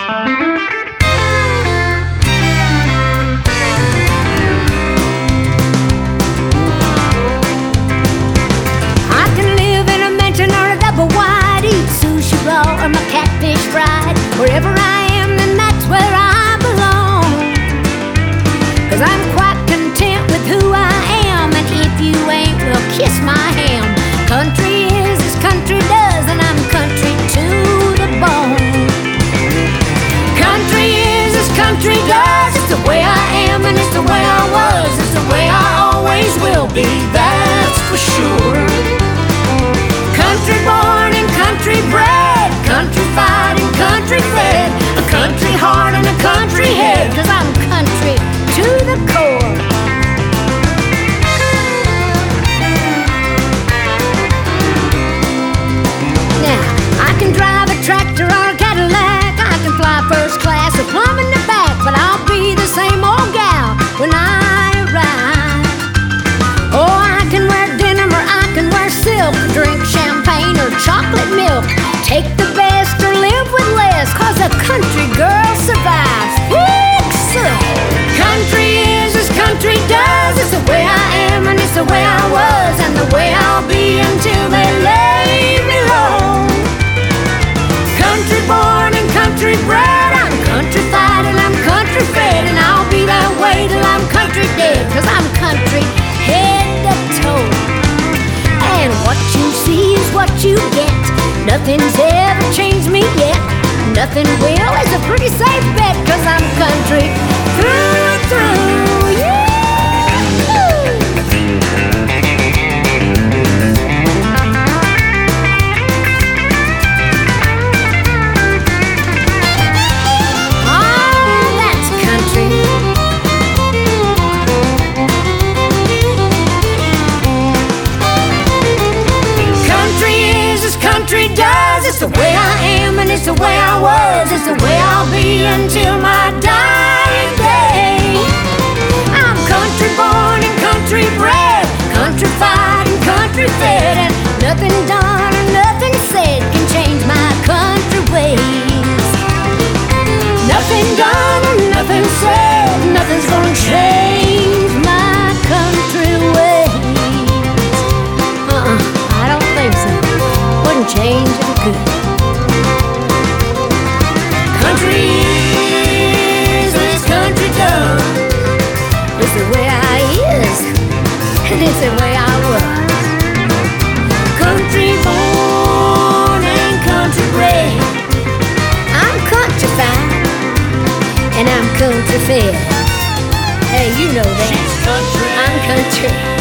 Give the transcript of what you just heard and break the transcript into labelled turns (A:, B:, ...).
A: Or my catfish fried. Wherever I am, then that's where I belong. 'Cause I'm quite content with who I am, and if you ain't, well, kiss my ham. Country is as country does, and I'm country to the bone. Country is as country does. It's the way I am, and it's the way I was. It's the way I always will be, that's for sure. Country born and country bred, country fight and country fed, a country heart and a country head, 'cause I'm country to the core. Now, I can drive a tractor or a Cadillac, I can fly first class or plumb in the back, but I'll be the same old gal when I arrive. Oh, I can wear denim or I can wear silk, drink champagne or chocolate milk, take the best or live with less, 'cause a country girl survives. Country is as country does. It's the way I am and it's the way I was, and the way I'll be until they lay me low. Country born and country bred, I'm country fight and I'm country fed, and I'll be that way till I'm country dead, 'cause I'm country head to toe. And what you see is what you get. Nothing's ever changed me yet. Nothing will is a pretty safe bet, 'cause I'm country through and through, yeah! Oh, that's country. Country is as country does. It's the way I am and it's the way I was. It's the way I'll be until my dying day. I'm country born and country bred, country fight and country fed, and nothing done or nothing said can change my country ways. Nothing done or nothing said, nothing's gonna change my country ways. I don't think so. Wouldn't change if it could. Country is as country does. It's the way I is, and it's the way I was. Country born and country bred, I'm country fine and I'm country fed. Hey, you know that. I'm country.